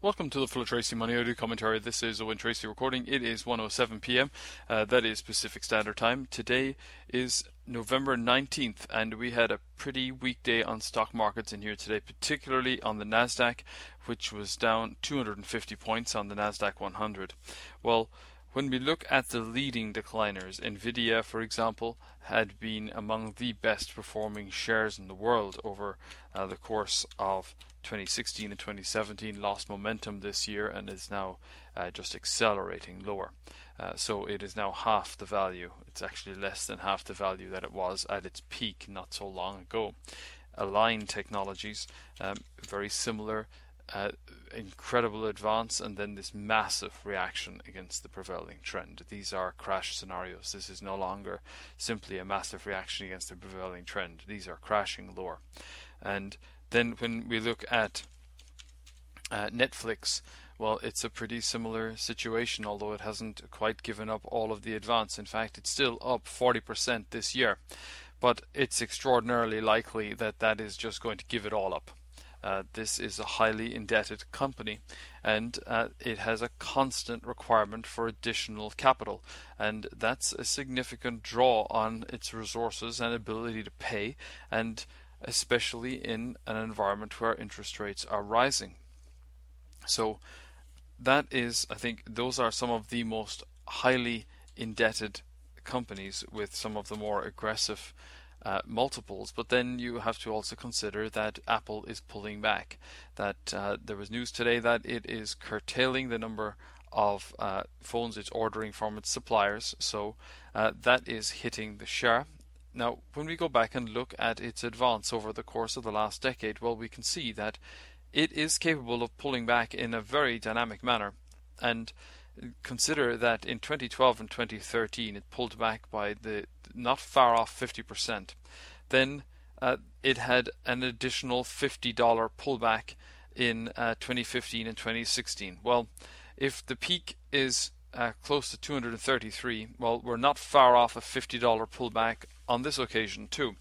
Welcome to the Full of Tracy Money Audio Commentary. This is Owen Tracy recording. It is 1:07 p.m. That is Pacific Standard Time. Today is November 19th, and we had a pretty weak day on stock markets in here today, particularly on the Nasdaq, which was down 250 points on the Nasdaq 100. Well, when we look at the leading decliners, Nvidia, for example, had been among the best performing shares in the world over the course of 2016 and 2017, lost momentum this year and is now just accelerating lower. So it is now half the value. It's actually less than half the value that it was at its peak not so long ago. Align Technologies, very similar, incredible advance and then this massive reaction against the prevailing trend. These are crash scenarios. This is no longer simply a massive reaction against the prevailing trend. These are crashing lower. And then when we look at Netflix, well, it's a pretty similar situation, although it hasn't quite given up all of the advance. In fact, it's still up 40% this year. But it's extraordinarily likely that that is just going to give it all up. This is a highly indebted company, and it has a constant requirement for additional capital, and that's a significant draw on its resources and ability to pay, and especially in an environment where interest rates are rising. So that is, I think, those are some of the most highly indebted companies with some of the more aggressive multiples. But then you have to also consider that Apple is pulling back, that there was news today that it is curtailing the number of phones it's ordering from its suppliers, so that is hitting the share. Now, when we go back and look at its advance over the course of the last decade, well, we can see that it is capable of pulling back in a very dynamic manner. And consider that in 2012 and 2013 it pulled back by the not far off 50%. Then it had an additional $50 pullback in 2015 and 2016. Well, if the peak is close to 233, well, we're not far off a $50 pullback on this occasion too.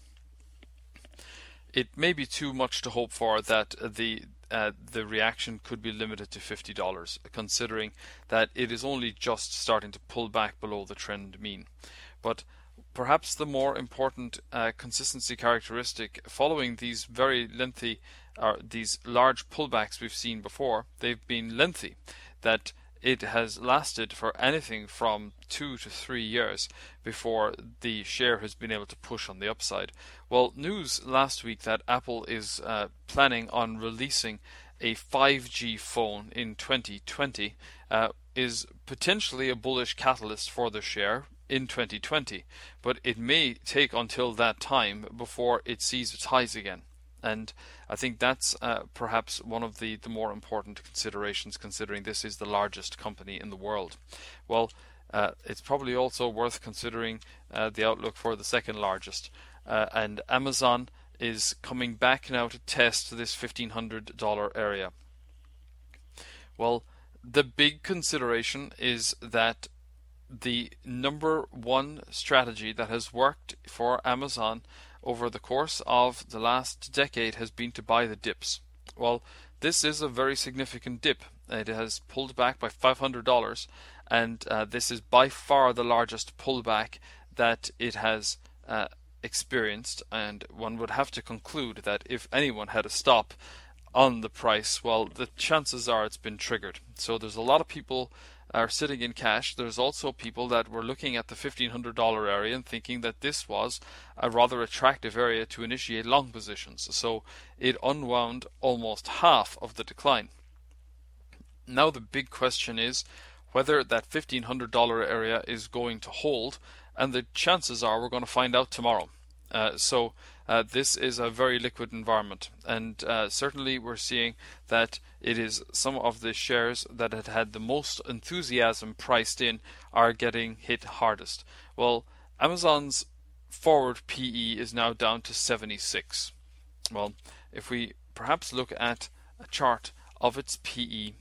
It may be too much to hope for that the reaction could be limited to $50, considering that it is only just starting to pull back below the trend mean. But perhaps the more important consistency characteristic following these very lengthy, these large pullbacks we've seen before, they've been lengthy, that it has lasted for anything from 2 to 3 years before the share has been able to push on the upside. Well, news last week that Apple is planning on releasing a 5G phone in 2020 is potentially a bullish catalyst for the share in 2020, but it may take until that time before it sees its highs again. And I think that's perhaps one of the more important considerations, considering this is the largest company in the world. Well, it's probably also worth considering the outlook for the second largest. And Amazon is coming back now to test this $1,500 area. Well, the big consideration is that the number one strategy that has worked for Amazon over the course of the last decade has been to buy the dips. Well, this is a very significant dip. It has pulled back by $500, and this is by far the largest pullback that it has experienced, and one would have to conclude that if anyone had a stop on the price, well, the chances are it's been triggered. So there's a lot of people are sitting in cash. There's also people that were looking at the $1,500 area and thinking that this was a rather attractive area to initiate long positions. So it unwound almost half of the decline. Now the big question is whether that $1,500 area is going to hold, and the chances are we're going to find out tomorrow. So this is a very liquid environment, and certainly we're seeing that it is some of the shares that had had the most enthusiasm priced in are getting hit hardest. Well, Amazon's forward PE is now down to 76. Well, if we perhaps look at a chart of its PE,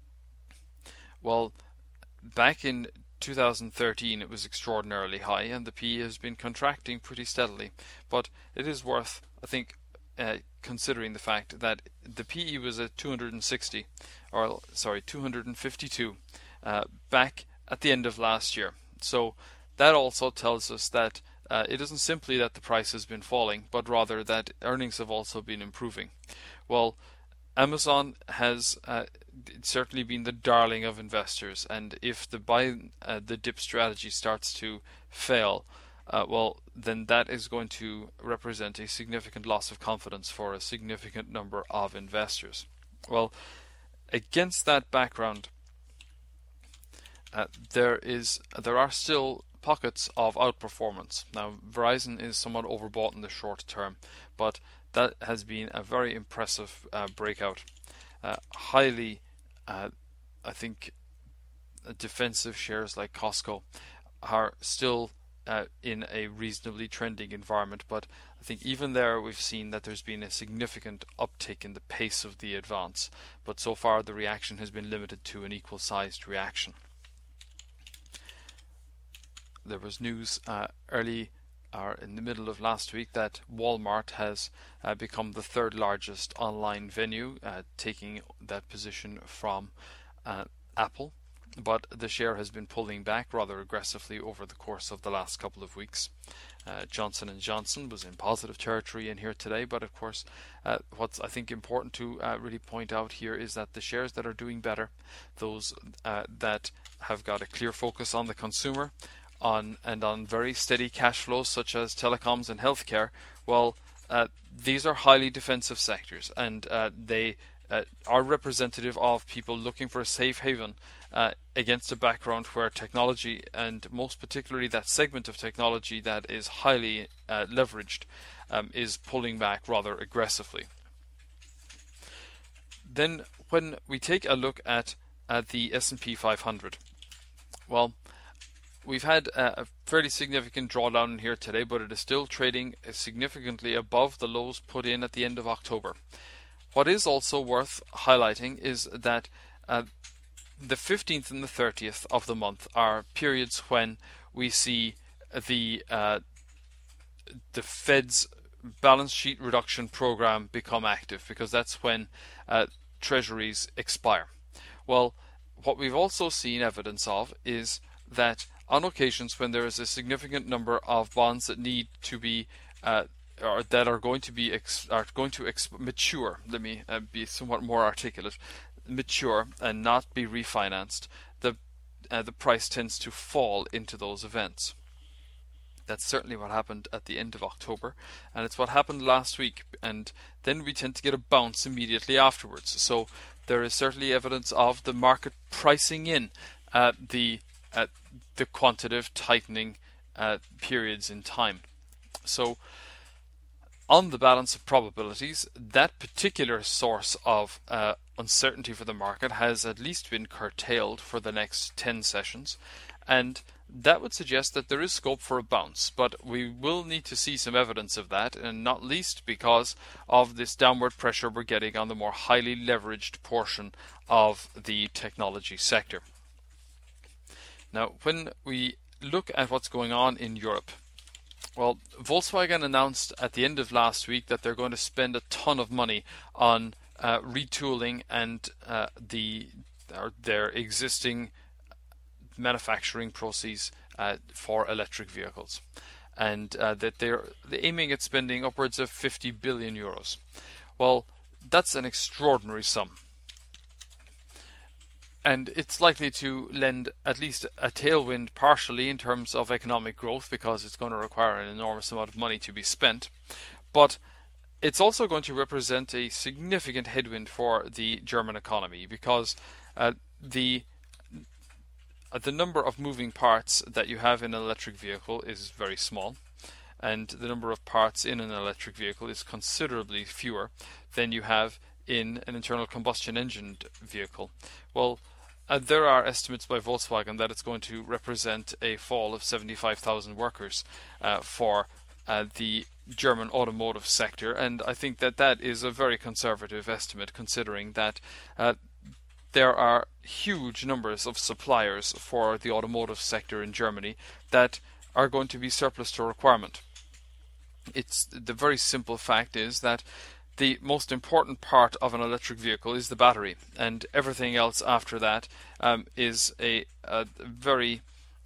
well, back in 2013 it was extraordinarily high, and the PE has been contracting pretty steadily. But it is worth, I think, considering the fact that the PE was at 260, or sorry, 252 back at the end of last year. So that also tells us that it isn't simply that the price has been falling, but rather that earnings have also been improving. Well, Amazon has certainly been the darling of investors, and if the buy the dip strategy starts to fail, well, then that is going to represent a significant loss of confidence for a significant number of investors. Well, against that background, there are still pockets of outperformance. Now, Verizon is somewhat overbought in the short term, but that has been a very impressive breakout. Highly, I think, defensive shares like Costco are still in a reasonably trending environment, but I think even there we've seen that there's been a significant uptick in the pace of the advance, but so far the reaction has been limited to an equal-sized reaction. There was news early or in the middle of last week that Walmart has become the third largest online venue, taking that position from Apple. But the share has been pulling back rather aggressively over the course of the last couple of weeks. Johnson & Johnson was in positive territory in here today, but of course what's I think important to really point out here is that the shares that are doing better, those that have got a clear focus on the consumer, on very steady cash flows such as telecoms and healthcare, well, these are highly defensive sectors, and they are representative of people looking for a safe haven against a background where technology, and most particularly that segment of technology that is highly leveraged, is pulling back rather aggressively. Then when we take a look at the S&P 500, well, we've had a fairly significant drawdown in here today, but it is still trading significantly above the lows put in at the end of October. What is also worth highlighting is that the 15th and the 30th of the month are periods when we see the Fed's balance sheet reduction program become active, because that's when treasuries expire. Well, what we've also seen evidence of is that on occasions when there is a significant number of bonds that need to be or that are going to mature. Let me be somewhat more articulate. Mature and not be refinanced. The price tends to fall into those events. That's certainly what happened at the end of October, and it's what happened last week. And then we tend to get a bounce immediately afterwards. So there is certainly evidence of the market pricing in the quantitative tightening periods in time. So on the balance of probabilities, that particular source of uncertainty for the market has at least been curtailed for the next 10 sessions, and that would suggest that there is scope for a bounce, but we will need to see some evidence of that, and not least because of this downward pressure we're getting on the more highly leveraged portion of the technology sector. Now, when we look at what's going on in Europe, well, Volkswagen announced at the end of last week that they're going to spend a ton of money on retooling and their existing manufacturing processes for electric vehicles, and that they're aiming at spending upwards of 50 billion euros. Well, that's an extraordinary sum, and it's likely to lend at least a tailwind partially in terms of economic growth, because it's going to require an enormous amount of money to be spent, but it's also going to represent a significant headwind for the German economy, because the number of moving parts that you have in an electric vehicle is very small, and the number of parts in an electric vehicle is considerably fewer than you have in an internal combustion engine vehicle. Well, there are estimates by Volkswagen that it's going to represent a fall of 75,000 workers for the German automotive sector, and I think that that is a very conservative estimate, considering that there are huge numbers of suppliers for the automotive sector in Germany that are going to be surplus to requirement. It's the very simple fact is that the most important part of an electric vehicle is the battery, and everything else after that is a very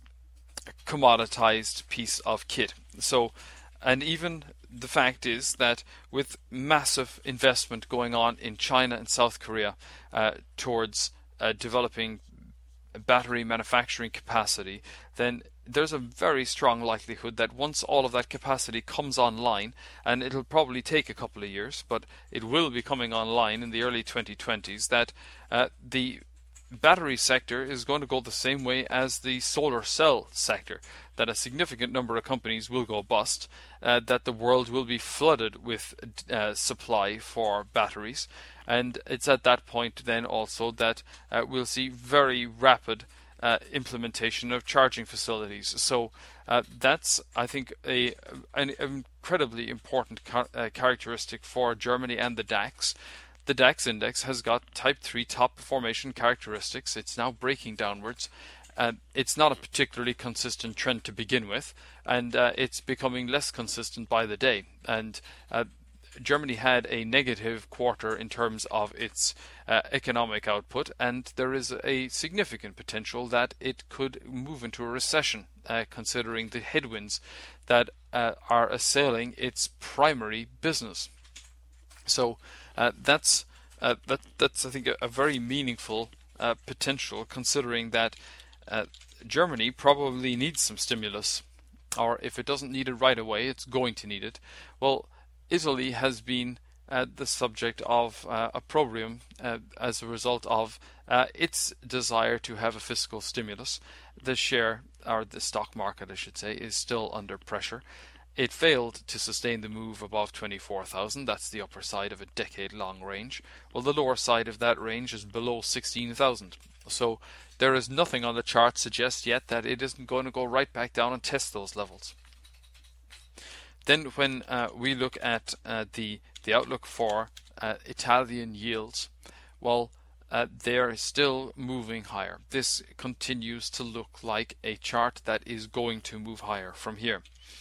commoditized piece of kit. So, and even the fact is that with massive investment going on in China and South Korea towards developing battery manufacturing capacity, then there's a very strong likelihood that once all of that capacity comes online, and it'll probably take a couple of years, but it will be coming online in the early 2020s, that the battery sector is going to go the same way as the solar cell sector, that a significant number of companies will go bust, that the world will be flooded with supply for batteries, and it's at that point then also that we'll see very rapid implementation of charging facilities. So that's, I think, an incredibly important characteristic for Germany and the DAX. The DAX index has got Type 3 top formation characteristics. It's now breaking downwards. It's not a particularly consistent trend to begin with, and it's becoming less consistent by the day. And Germany had a negative quarter in terms of its economic output, and there is a significant potential that it could move into a recession, considering the headwinds that are assailing its primary business. So that's I think a very meaningful potential, considering that Germany probably needs some stimulus, or if it doesn't need it right away, it's going to need it. Well, Italy has been the subject of opprobrium as a result of its desire to have a fiscal stimulus. The share, or the stock market I should say, is still under pressure. It failed to sustain the move above 24,000. That's the upper side of a decade-long range. Well, the lower side of that range is below 16,000. So there is nothing on the chart suggests yet that it isn't going to go right back down and test those levels. Then when we look at the outlook for Italian yields, well, they're still moving higher. This continues to look like a chart that is going to move higher from here.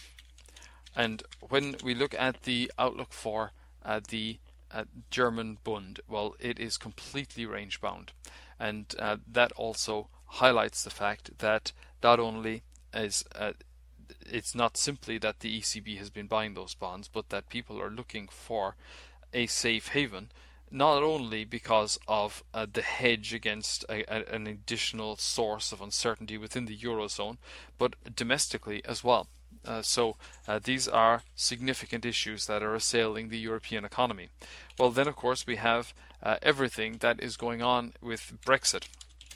And when we look at the outlook for the German Bund, well, it is completely range bound. And that also highlights the fact that not only is it's not simply that the ECB has been buying those bonds, but that people are looking for a safe haven, not only because of the hedge against an additional source of uncertainty within the Eurozone, but domestically as well. So these are significant issues that are assailing the European economy. Well, then of course we have everything that is going on with Brexit.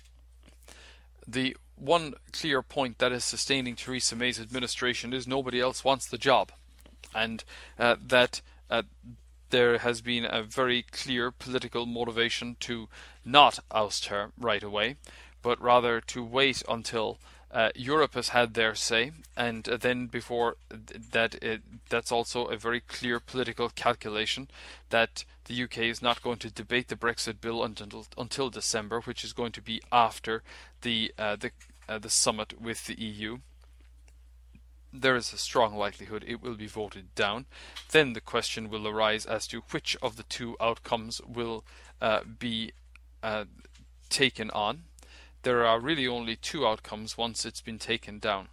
The one clear point that is sustaining Theresa May's administration is nobody else wants the job, and that there has been a very clear political motivation to not oust her right away, but rather to wait until Europe has had their say, and then before that, that's also a very clear political calculation that the UK is not going to debate the Brexit bill until December, which is going to be after the summit with the EU. There is a strong likelihood it will be voted down. Then the question will arise as to which of the two outcomes will be taken on. There are really only two outcomes once it's been taken down.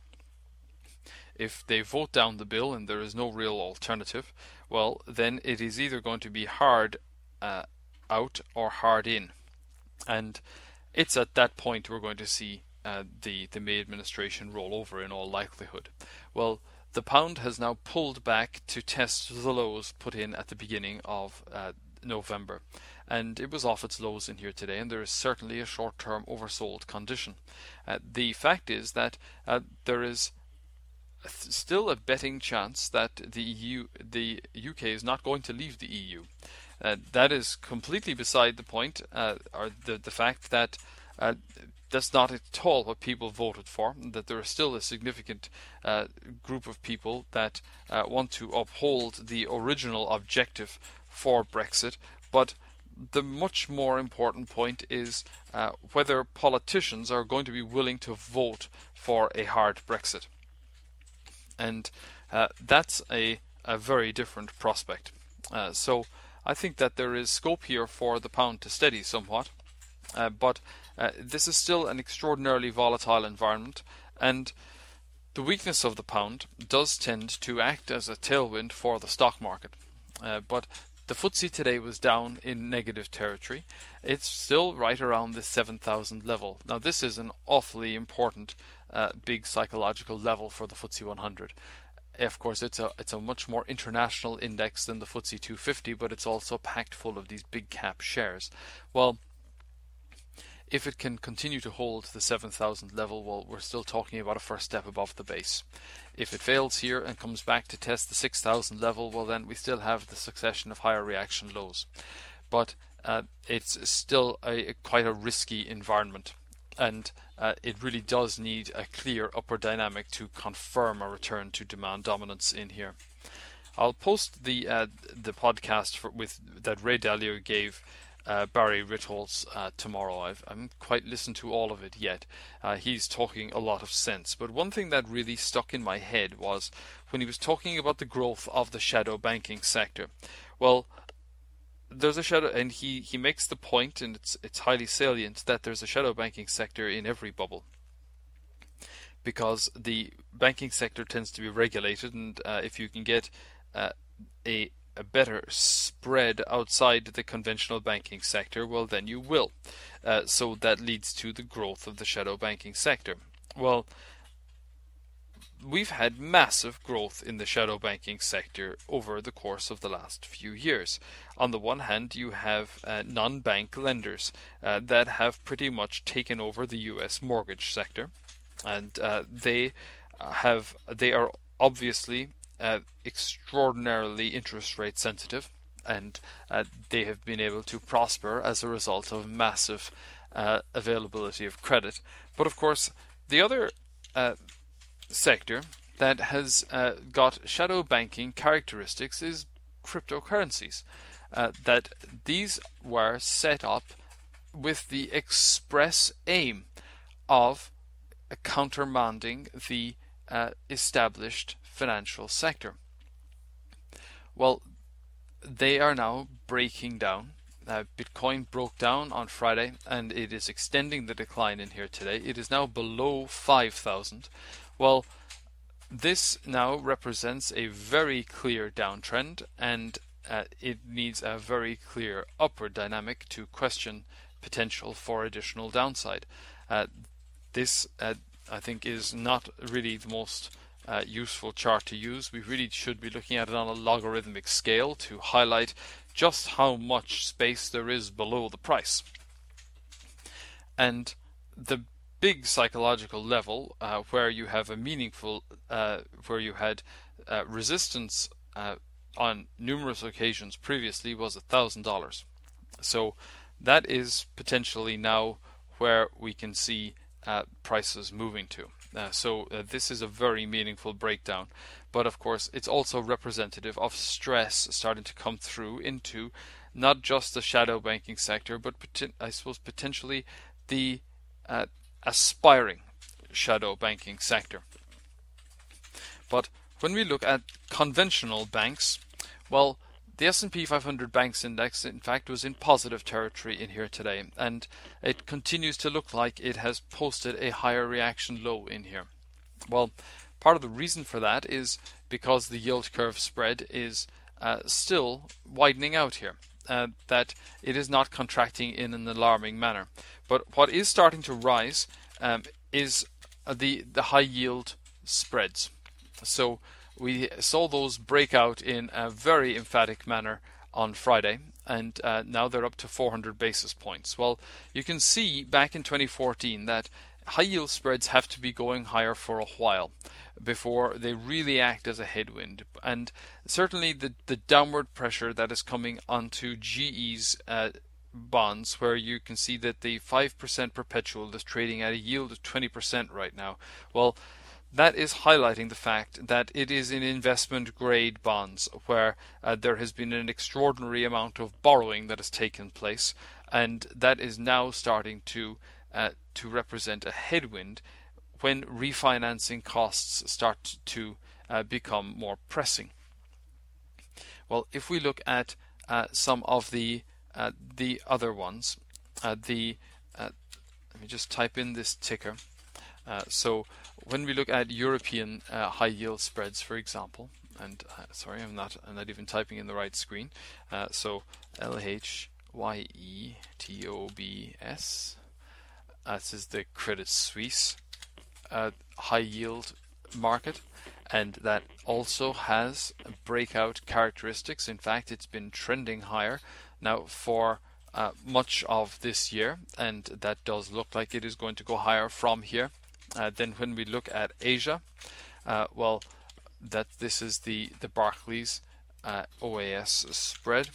If they vote down the bill and there is no real alternative, well, then it is either going to be hard out or hard in. And it's at that point we're going to see the May administration roll over in all likelihood. Well, the pound has now pulled back to test the lows put in at the beginning of November, and it was off its lows in here today, and there is certainly a short-term oversold condition. The fact is that there is still a betting chance that the UK is not going to leave the EU. That is completely beside the point, or the fact that that's not at all what people voted for, that there is still a significant group of people that want to uphold the original objective for Brexit, but the much more important point is whether politicians are going to be willing to vote for a hard Brexit. And that's a very different prospect. So I think that there is scope here for the pound to steady somewhat, but this is still an extraordinarily volatile environment, and the weakness of the pound does tend to act as a tailwind for the stock market. But the FTSE today was down in negative territory. It's still right around the 7,000 level. Now this is an awfully important big psychological level for the FTSE 100. Of course, it's a much more international index than the FTSE 250, but it's also packed full of these big cap shares. Well, if it can continue to hold the 7,000 level, well, we're still talking about a first step above the base. If it fails here and comes back to test the 6,000 level, well, then we still have the succession of higher reaction lows. But it's still quite a risky environment, and it really does need a clear upward dynamic to confirm a return to demand dominance in here. I'll post the podcast that Ray Dalio gave Barry Ritholtz tomorrow. I haven't quite listened to all of it yet. He's talking a lot of sense. But one thing that really stuck in my head was when he was talking about the growth of the shadow banking sector. Well, there's a shadow, and he makes the point, and it's highly salient, that there's a shadow banking sector in every bubble, because the banking sector tends to be regulated, and if you can get a better spread outside the conventional banking sector, well, then you will. So that leads to the growth of the shadow banking sector. Well, we've had massive growth in the shadow banking sector over the course of the last few years. On the one hand, you have non-bank lenders that have pretty much taken over the US mortgage sector, and they are obviously extraordinarily interest rate sensitive, and they have been able to prosper as a result of massive availability of credit. But of course, the other sector that has got shadow banking characteristics is cryptocurrencies. That these were set up with the express aim of countermanding the established financial sector. Well, they are now breaking down. Bitcoin broke down on Friday, and it is extending the decline in here today. It is now below 5,000. Well, this now represents a very clear downtrend, and it needs a very clear upward dynamic to question potential for additional downside. This I think is not really the most useful chart to use. We really should be looking at it on a logarithmic scale to highlight just how much space there is below the price. And the big psychological level where you have a meaningful, where you had resistance on numerous occasions previously was $1,000. So that is potentially now where we can see prices moving to. So this is a very meaningful breakdown, but of course it's also representative of stress starting to come through into not just the shadow banking sector, but I suppose potentially the aspiring shadow banking sector. But when we look at conventional banks, well, the S&P 500 Banks Index, in fact, was in positive territory in here today, and it continues to look like it has posted a higher reaction low in here. Well, part of the reason for that is because the yield curve spread is still widening out here, that it is not contracting in an alarming manner. But what is starting to rise is the high yield spreads. So we saw those break out in a very emphatic manner on Friday, and now they're up to 400 basis points. Well, you can see back in 2014 that high yield spreads have to be going higher for a while before they really act as a headwind. And certainly the downward pressure that is coming onto GE's bonds, where you can see that the 5% perpetual is trading at a yield of 20% right now. Well, that is highlighting the fact that it is in investment grade bonds where there has been an extraordinary amount of borrowing that has taken place, and that is now starting to represent a headwind when refinancing costs start to become more pressing. Well, if we look at some of the other ones. Let me just type in this ticker. So when we look at European high yield spreads, for example, and sorry, I'm not even typing in the right screen. So LHYETOBS. This is the Credit Suisse high yield market, and that also has breakout characteristics. In fact, it's been trending higher now for much of this year, and that does look like it is going to go higher from here. Then when we look at Asia, well, this is the Barclays OAS spread,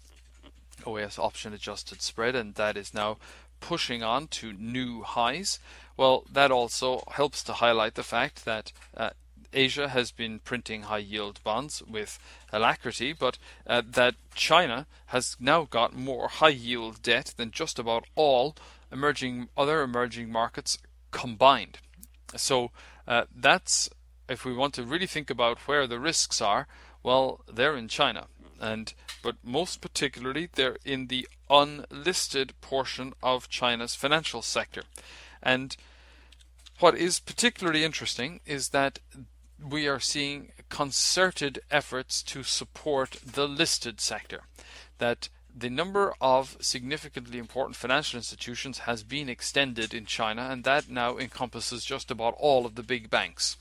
OAS option adjusted spread, and that is now pushing on to new highs. Well, that also helps to highlight the fact that Asia has been printing high yield bonds with alacrity, but that China has now got more high yield debt than just about all other emerging markets combined. So that's, if we want to really think about where the risks are, well, they're in China, but most particularly they're in the unlisted portion of China's financial sector. And what is particularly interesting is that we are seeing concerted efforts to support the listed sector, that the number of significantly important financial institutions has been extended in China, and that now encompasses just about all of the big banks.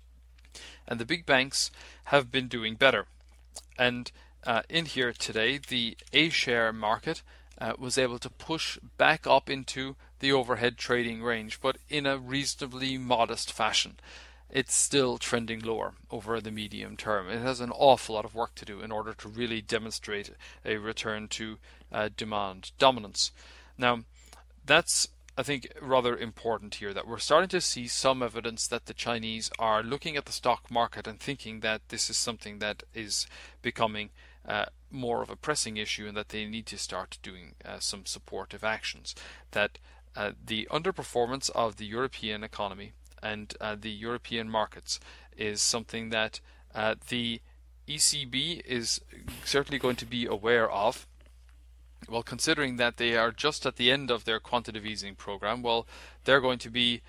And the big banks have been doing better. And in here today, the A-share market was able to push back up into the overhead trading range, but in a reasonably modest fashion. It's still trending lower over the medium term. It has an awful lot of work to do in order to really demonstrate a return to demand dominance. Now, that's, I think, rather important here, that we're starting to see some evidence that the Chinese are looking at the stock market and thinking that this is something that is becoming more of a pressing issue, and that they need to start doing some supportive actions. That the underperformance of the European economy and the European markets is something that the ECB is certainly going to be aware of. Well, considering that they are just at the end of their quantitative easing program, well, they're going to be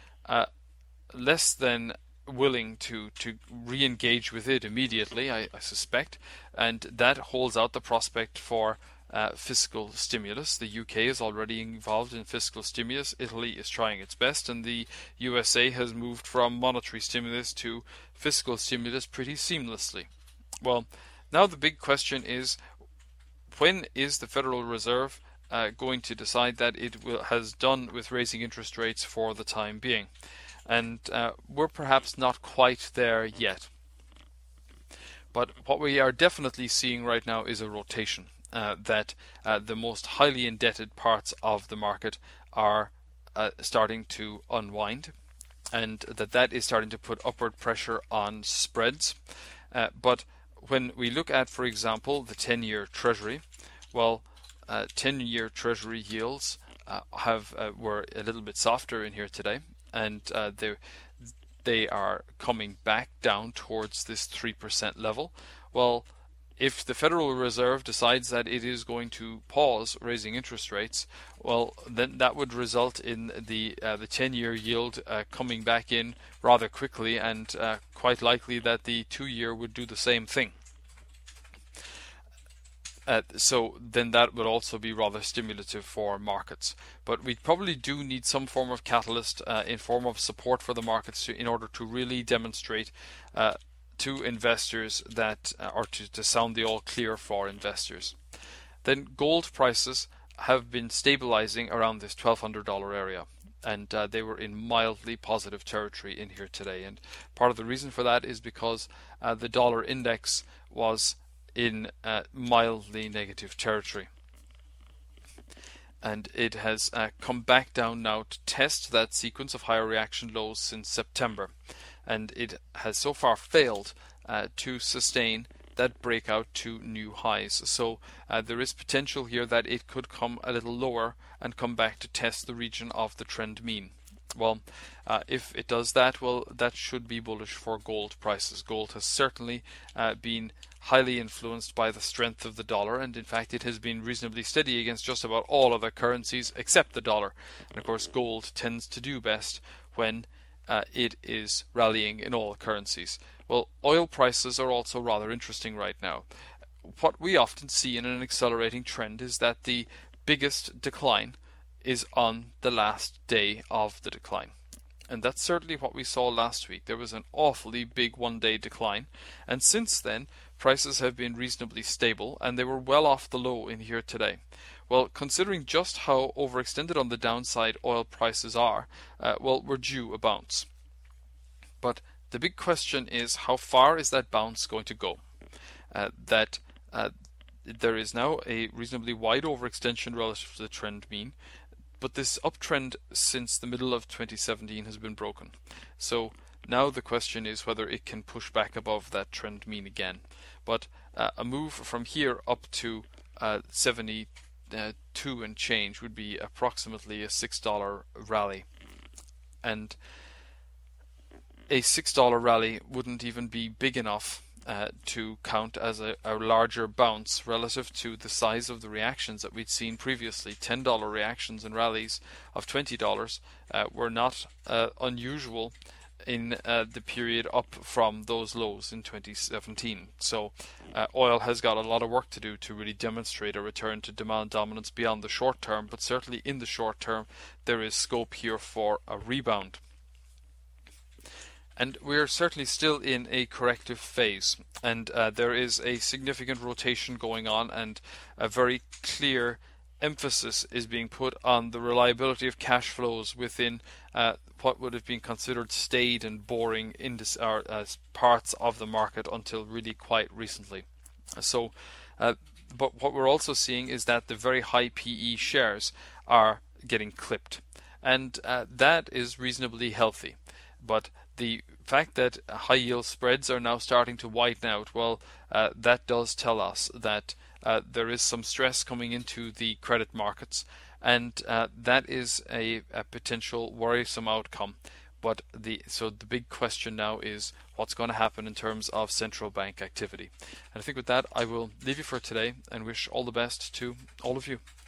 less than willing to re-engage with it immediately, I suspect, and that holds out the prospect for fiscal stimulus. The UK is already involved in fiscal stimulus. Italy is trying its best, and the USA has moved from monetary stimulus to fiscal stimulus pretty seamlessly. Well, now the big question is, when is the Federal Reserve going to decide that it has done with raising interest rates for the time being? And we're perhaps not quite there yet. But what we are definitely seeing right now is a rotation. That the most highly indebted parts of the market are starting to unwind, and that is starting to put upward pressure on spreads. But when we look at, for example, the 10-year Treasury, well, 10-year Treasury yields were a little bit softer in here today, and they are coming back down towards this 3% level. Well, if the Federal Reserve decides that it is going to pause raising interest rates, well, then that would result in the 10-year yield coming back in rather quickly, and quite likely that the 2-year would do the same thing. So then that would also be rather stimulative for markets. But we probably do need some form of catalyst in form of support for the markets in order to really demonstrate to investors that, or to sound the all clear for investors. Then gold prices have been stabilizing around this $1,200 area, and they were in mildly positive territory in here today. And part of the reason for that is because the dollar index was in mildly negative territory, and it has come back down now to test that sequence of higher reaction lows since September, and it has so far failed to sustain that breakout to new highs. So there is potential here that it could come a little lower and come back to test the region of the trend mean. Well, if it does that, well, that should be bullish for gold prices. Gold has certainly been highly influenced by the strength of the dollar, and in fact it has been reasonably steady against just about all other currencies except the dollar. And of course gold tends to do best when it is rallying in all currencies. Well, oil prices are also rather interesting right now. What we often see in an accelerating trend is that the biggest decline is on the last day of the decline. And that's certainly what we saw last week. There was an awfully big one-day decline, and since then prices have been reasonably stable, and they were well off the low in here today. Well, considering just how overextended on the downside oil prices are, well, we're due a bounce. But the big question is, how far is that bounce going to go? There is now a reasonably wide overextension relative to the trend mean, but this uptrend since the middle of 2017 has been broken. So now the question is whether it can push back above that trend mean again. But a move from here up to 72 and change would be approximately a $6 rally. And a $6 rally wouldn't even be big enough to count as a larger bounce relative to the size of the reactions that we'd seen previously. $10 reactions and rallies of $20 were not unusual in the period up from those lows in 2017. So oil has got a lot of work to do to really demonstrate a return to demand dominance beyond the short term, but certainly in the short term there is scope here for a rebound. And we're certainly still in a corrective phase, and there is a significant rotation going on, and a very clear emphasis is being put on the reliability of cash flows within what would have been considered staid and boring parts of the market until really quite recently. So, but what we're also seeing is that the very high PE shares are getting clipped, and that is reasonably healthy. But the fact that high yield spreads are now starting to widen out, well, that does tell us that there is some stress coming into the credit markets, and that is a potential worrisome outcome. But so the big question now is what's going to happen in terms of central bank activity. And I think with that I will leave you for today and wish all the best to all of you.